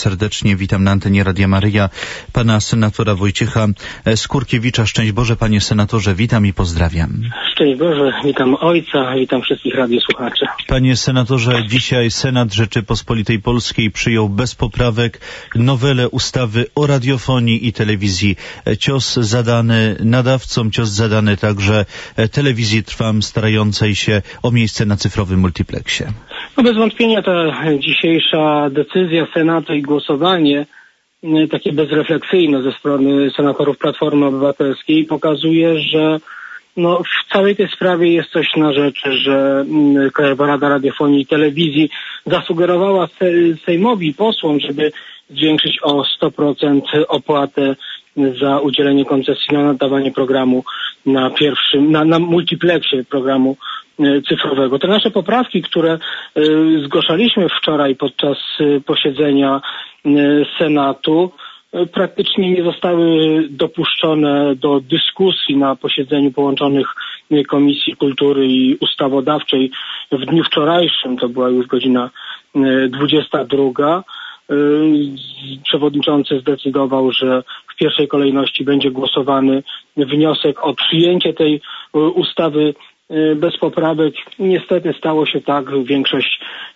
serdecznie. Witam na antenie Radia Maryja pana senatora Wojciecha Skurkiewicza. Szczęść Boże, panie senatorze, witam i pozdrawiam. Szczęść Boże, witam ojca, witam wszystkich radiosłuchaczy. Panie senatorze, dzisiaj Senat Rzeczypospolitej Polskiej przyjął bez poprawek nowelę ustawy o radiofonii i telewizji. Cios zadany nadawcom, cios zadany także telewizji Trwam, starającej się o miejsce na cyfrowym multiplexie. No bez wątpienia ta dzisiejsza decyzja Senatu i głosowanie takie bezrefleksyjne ze strony senatorów Platformy Obywatelskiej pokazuje, że w całej tej sprawie jest coś na rzeczy, że Krajowa Rada Radiofonii i Telewizji zasugerowała Sejmowi, posłom, żeby zwiększyć o 100% opłatę za udzielenie koncesji na nadawanie programu na multiplexie programu cyfrowego. Te nasze poprawki, które zgłaszaliśmy wczoraj podczas posiedzenia Senatu, praktycznie nie zostały dopuszczone do dyskusji na posiedzeniu połączonych Komisji Kultury i Ustawodawczej w dniu wczorajszym. To była już godzina 22. Przewodniczący zdecydował, że w pierwszej kolejności będzie głosowany wniosek o przyjęcie tej ustawy bez poprawek. Niestety stało się tak. Większość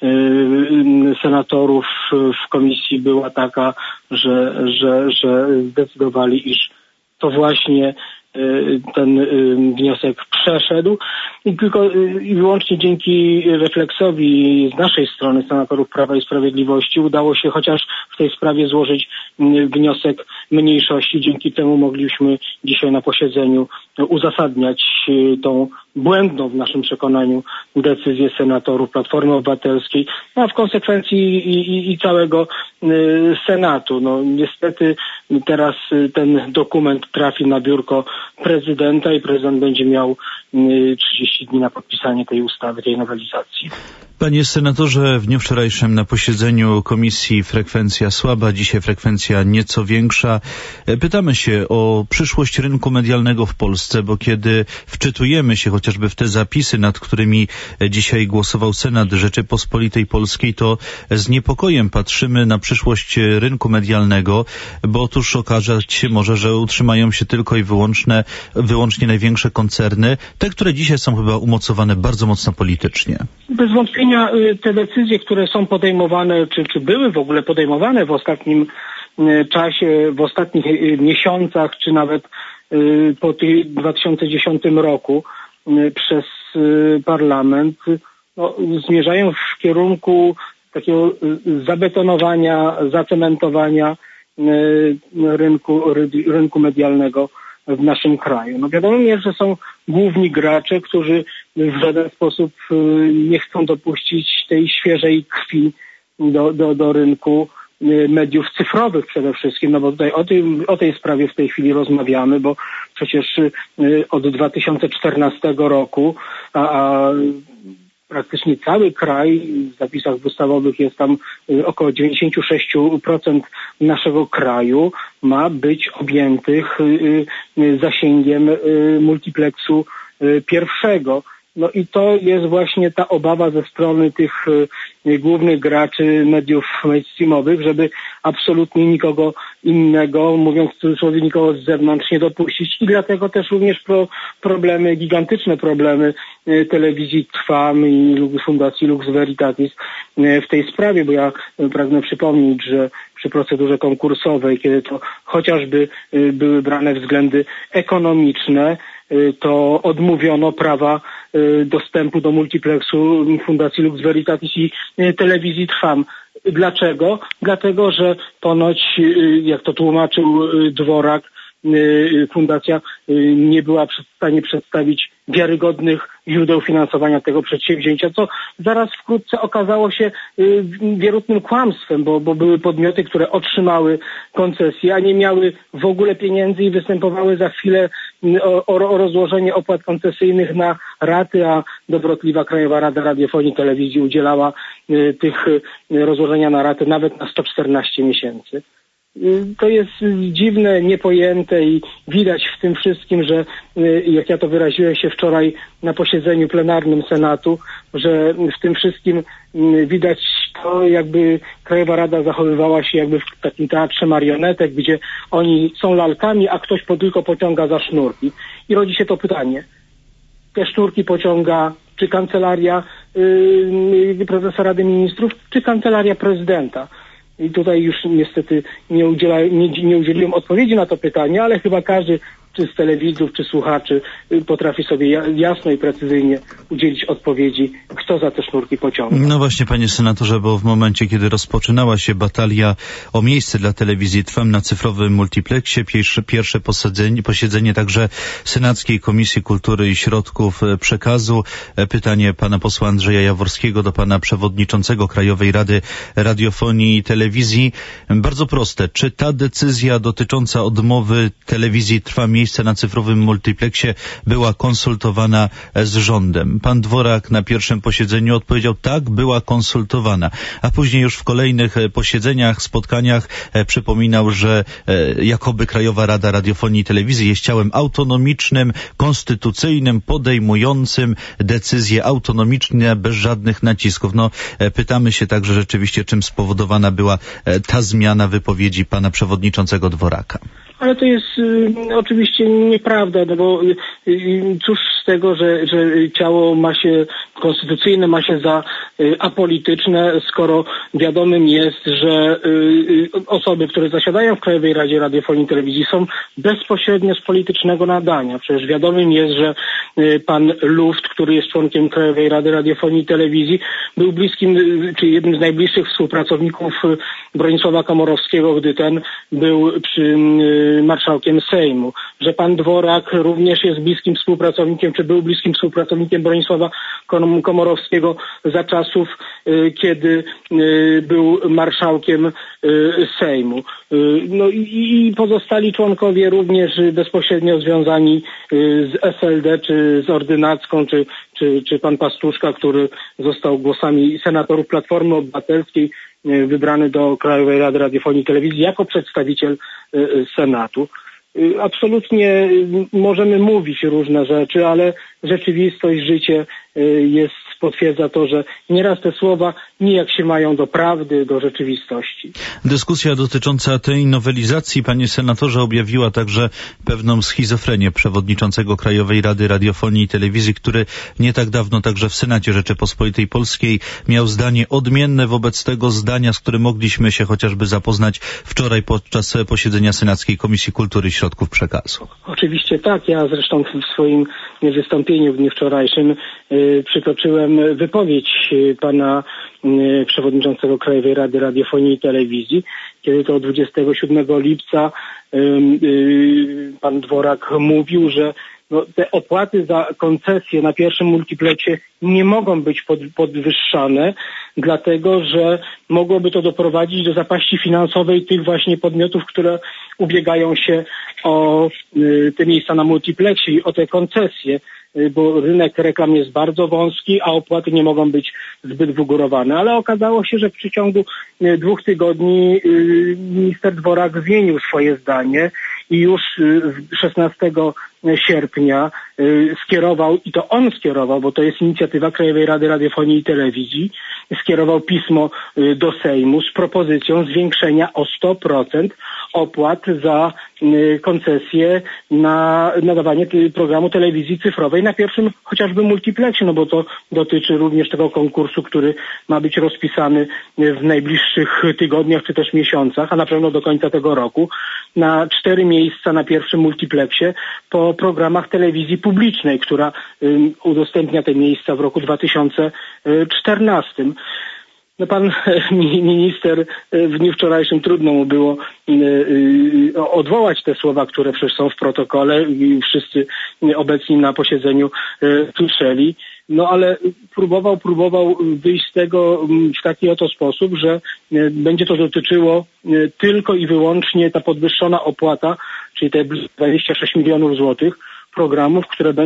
senatorów w komisji była taka, że zdecydowali, iż to właśnie ten wniosek przeszedł i tylko i wyłącznie dzięki refleksowi z naszej strony, senatorów Prawa i Sprawiedliwości, udało się chociaż w tej sprawie złożyć wniosek mniejszości. Dzięki temu mogliśmy dzisiaj na posiedzeniu uzasadniać tą błędną w naszym przekonaniu decyzję senatorów Platformy Obywatelskiej, a w konsekwencji i całego Senatu. Niestety teraz ten dokument trafi na biurko prezydenta i prezydent będzie miał 30 dni na podpisanie tej ustawy, tej nowelizacji. Panie senatorze, w dniu wczorajszym na posiedzeniu komisji frekwencja słaba, dzisiaj frekwencja nieco większa. Pytamy się o przyszłość rynku medialnego w Polsce, bo kiedy wczytujemy się chociażby w te zapisy, nad którymi dzisiaj głosował Senat Rzeczypospolitej Polskiej, to z niepokojem patrzymy na przyszłość rynku medialnego, bo otóż okazać się może, że utrzymają się tylko i wyłącznie największe koncerny, te, które dzisiaj są chyba umocowane bardzo mocno politycznie. Bez wątpienia te decyzje, które są podejmowane, czy były w ogóle podejmowane w ostatnim czasie, w ostatnich miesiącach, czy nawet po 2010 roku przez parlament, zmierzają w kierunku takiego zabetonowania, zacementowania rynku medialnego w naszym kraju. Wiadomo jest, że są główni gracze, którzy w żaden sposób nie chcą dopuścić tej świeżej krwi do rynku mediów cyfrowych przede wszystkim, bo tutaj o tej sprawie w tej chwili rozmawiamy, bo przecież od 2014 roku a praktycznie cały kraj, w zapisach ustawowych jest tam około 96% naszego kraju ma być objętych zasięgiem multiplexu pierwszego. I to jest właśnie ta obawa ze strony tych głównych graczy mediów mainstreamowych, żeby absolutnie nikogo innego, mówiąc w cudzysłowie, nikogo z zewnątrz nie dopuścić. I dlatego też również gigantyczne problemy telewizji Trwam i Fundacji Lux Veritatis w tej sprawie, bo ja pragnę przypomnieć, że przy procedurze konkursowej, kiedy to chociażby były brane względy ekonomiczne, to odmówiono prawa dostępu do multiplexu Fundacji Lux Veritatis i telewizji Trwam. Dlaczego? Dlatego, że ponoć, jak to tłumaczył Dworak, fundacja nie była w stanie przedstawić wiarygodnych źródeł finansowania tego przedsięwzięcia, co zaraz wkrótce okazało się wierutnym kłamstwem, bo były podmioty, które otrzymały koncesję, a nie miały w ogóle pieniędzy i występowały za chwilę o rozłożenie opłat koncesyjnych na raty, a dobrotliwa Krajowa Rada Radiofonii i Telewizji udzielała tych rozłożenia na raty nawet na 114 miesięcy. To jest dziwne, niepojęte i widać w tym wszystkim, że jak ja to wyraziłem się wczoraj na posiedzeniu plenarnym Senatu, że w tym wszystkim widać to, jakby Krajowa Rada zachowywała się jakby w takim teatrze marionetek, gdzie oni są lalkami, a ktoś tylko pociąga za sznurki. I rodzi się to pytanie, te sznurki pociąga czy kancelaria prezesa Rady Ministrów, czy kancelaria prezydenta. I tutaj już niestety nie udzieliłem odpowiedzi na to pytanie, ale chyba każdy, czy z telewidzów, czy słuchaczy, potrafi sobie jasno i precyzyjnie udzielić odpowiedzi, kto za te sznurki pociąga. No właśnie, panie senatorze, bo w momencie, kiedy rozpoczynała się batalia o miejsce dla telewizji Trwam na cyfrowym multiplexie, pierwsze posiedzenie także Senackiej Komisji Kultury i Środków Przekazu, pytanie pana posła Andrzeja Jaworskiego do pana przewodniczącego Krajowej Rady Radiofonii i Telewizji. Bardzo proste. Czy ta decyzja dotycząca odmowy telewizji Trwam miejsce na cyfrowym multiplexie była konsultowana z rządem? Pan Dworak na pierwszym posiedzeniu odpowiedział tak, była konsultowana, a później już w kolejnych posiedzeniach, spotkaniach przypominał, że jakoby Krajowa Rada Radiofonii i Telewizji jest ciałem autonomicznym, konstytucyjnym, podejmującym decyzje autonomiczne, bez żadnych nacisków. No, pytamy się także rzeczywiście, czym spowodowana była ta zmiana wypowiedzi pana przewodniczącego Dworaka. Ale to jest oczywiście nieprawda, no bo cóż z tego, że ciało konstytucyjne ma się za apolityczne, skoro wiadomym jest, że osoby, które zasiadają w Krajowej Radzie Radiofonii i Telewizji, są bezpośrednio z politycznego nadania. Przecież wiadomym jest, że pan Luft, który jest członkiem Krajowej Rady Radiofonii i Telewizji, był bliskim, czy jednym z najbliższych współpracowników Bronisława Komorowskiego, gdy ten był marszałkiem Sejmu, że pan Dworak również jest bliskim współpracownikiem, czy był bliskim współpracownikiem Bronisława Komorowskiego za czasów, kiedy był marszałkiem Sejmu. No i pozostali członkowie również bezpośrednio związani z SLD, czy z Ordynacką, czy pan Pastuszka, który został głosami senatorów Platformy Obywatelskiej wybrany do Krajowej Rady Radiofonii i Telewizji jako przedstawiciel Senatu. Absolutnie możemy mówić różne rzeczy, ale rzeczywistość, życie potwierdza to, że nieraz te słowa nijak się mają do prawdy, do rzeczywistości. Dyskusja dotycząca tej nowelizacji, panie senatorze, objawiła także pewną schizofrenię przewodniczącego Krajowej Rady Radiofonii i Telewizji, który nie tak dawno także w Senacie Rzeczypospolitej Polskiej miał zdanie odmienne wobec tego zdania, z którym mogliśmy się chociażby zapoznać wczoraj podczas posiedzenia Senackiej Komisji Kultury i Środków Przekazu. Oczywiście tak. Ja zresztą w swoim wystąpieniu w dniu wczorajszym przytoczyłem wypowiedź pana przewodniczącego Krajowej Rady Radiofonii i Telewizji, kiedy to 27 lipca pan Dworak mówił, że te opłaty za koncesję na pierwszym multiplexie nie mogą być podwyższane, dlatego że mogłoby to doprowadzić do zapaści finansowej tych właśnie podmiotów, które ubiegają się o te miejsca na multiplexie i o te koncesje, bo rynek reklam jest bardzo wąski, a opłaty nie mogą być zbyt wygórowane. Ale okazało się, że w przeciągu 2 tygodni minister Dworak zmienił swoje zdanie i już 16 sierpnia skierował, i to on skierował, bo to jest inicjatywa Krajowej Rady Radiofonii i Telewizji, skierował pismo do Sejmu z propozycją zwiększenia o 100% opłat za koncesję na nadawanie programu telewizji cyfrowej na pierwszym chociażby multiplexie, no bo to dotyczy również tego konkursu, który ma być rozpisany w najbliższych tygodniach czy też miesiącach, a na pewno do końca tego roku, na 4 miejsca na pierwszym multiplexie po programach telewizji publicznej, która udostępnia te miejsca w roku 2014. No pan minister w dniu wczorajszym trudno mu było odwołać te słowa, które przecież są w protokole i wszyscy obecni na posiedzeniu słyszeli. No ale próbował wyjść z tego w taki oto sposób, że będzie to dotyczyło tylko i wyłącznie ta podwyższona opłata, czyli te 26 milionów złotych programów, które będą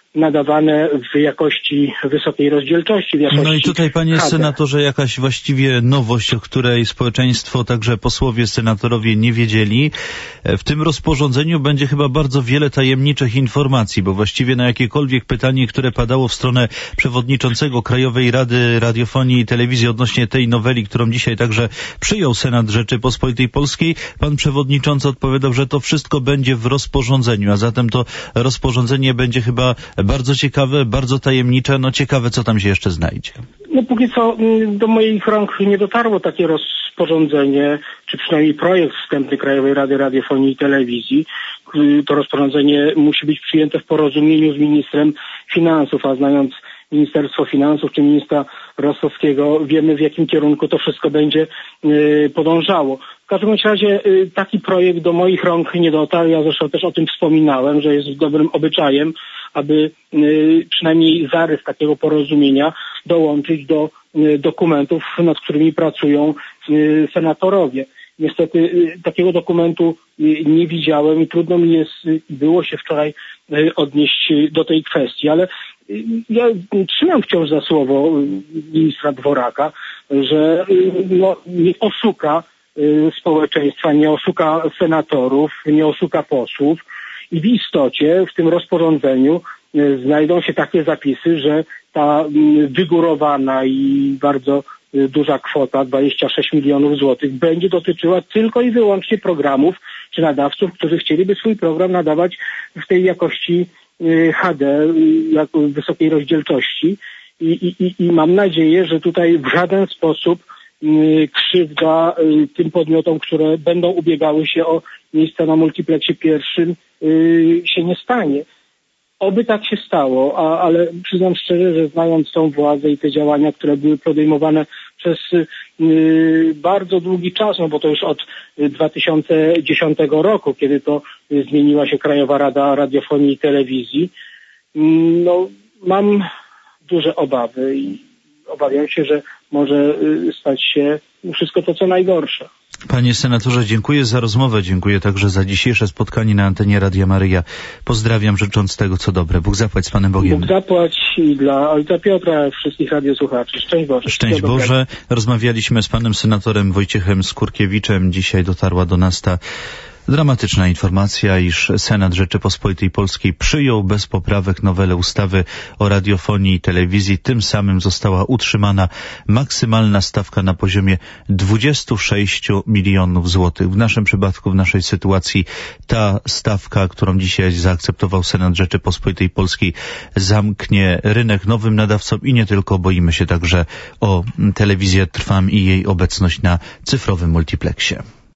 nadawane w jakości wysokiej rozdzielczości. No i tutaj, panie senatorze, jakaś właściwie nowość, o której społeczeństwo, także posłowie, senatorowie nie wiedzieli. W tym rozporządzeniu będzie chyba bardzo wiele tajemniczych informacji, bo właściwie na jakiekolwiek pytanie, które padało w stronę przewodniczącego Krajowej Rady Radiofonii i Telewizji odnośnie tej noweli, którą dzisiaj także przyjął Senat Rzeczypospolitej Polskiej, pan przewodniczący odpowiadał, że to wszystko będzie w rozporządzeniu, a zatem to rozporządzenie będzie chyba bardzo ciekawe, bardzo tajemnicze. No ciekawe, co tam się jeszcze znajdzie. No póki co do moich rąk nie dotarło takie rozporządzenie, czy przynajmniej projekt wstępny Krajowej Rady Radiofonii i Telewizji. To rozporządzenie musi być przyjęte w porozumieniu z ministrem finansów, a znając Ministerstwo Finansów czy ministra Rostowskiego, wiemy, w jakim kierunku to wszystko będzie podążało. W każdym razie taki projekt do moich rąk nie dotarł. Ja zresztą też o tym wspominałem, że jest dobrym obyczajem, aby przynajmniej zarys takiego porozumienia dołączyć do dokumentów, nad którymi pracują senatorowie. Niestety takiego dokumentu nie widziałem i trudno mi było się wczoraj odnieść do tej kwestii, ale ja trzymam wciąż za słowo ministra Dworaka, że nie oszuka społeczeństwa, nie oszuka senatorów, nie oszuka posłów i w istocie w tym rozporządzeniu znajdą się takie zapisy, że ta wygórowana i bardzo duża kwota, 26 milionów złotych, będzie dotyczyła tylko i wyłącznie programów czy nadawców, którzy chcieliby swój program nadawać w tej jakości HD, wysokiej rozdzielczości i mam nadzieję, że tutaj w żaden sposób krzywda tym podmiotom, które będą ubiegały się o miejsca na multiplexie pierwszym, się nie stanie. Oby tak się stało, ale przyznam szczerze, że znając tą władzę i te działania, które były podejmowane przez bardzo długi czas, no bo to już od 2010 roku, kiedy to zmieniła się Krajowa Rada Radiofonii i Telewizji, no mam duże obawy i obawiam się, że może stać się wszystko to, co najgorsze. Panie senatorze, dziękuję za rozmowę, dziękuję także za dzisiejsze spotkanie na antenie Radia Maryja. Pozdrawiam, życząc tego, co dobre. Bóg zapłać z Panem Bogiem. Bóg zapłać i dla ojca Piotra, wszystkich radiosłuchaczy. Szczęść Boże. Szczęść Boże. Rozmawialiśmy z panem senatorem Wojciechem Skurkiewiczem. Dzisiaj dotarła do nas ta dramatyczna informacja, iż Senat Rzeczypospolitej Polskiej przyjął bez poprawek nowelę ustawy o radiofonii i telewizji. Tym samym została utrzymana maksymalna stawka na poziomie 26 milionów złotych. W naszym przypadku, w naszej sytuacji ta stawka, którą dzisiaj zaakceptował Senat Rzeczypospolitej Polskiej, zamknie rynek nowym nadawcom i nie tylko. Boimy się także o telewizję Trwam i jej obecność na cyfrowym multiplexie.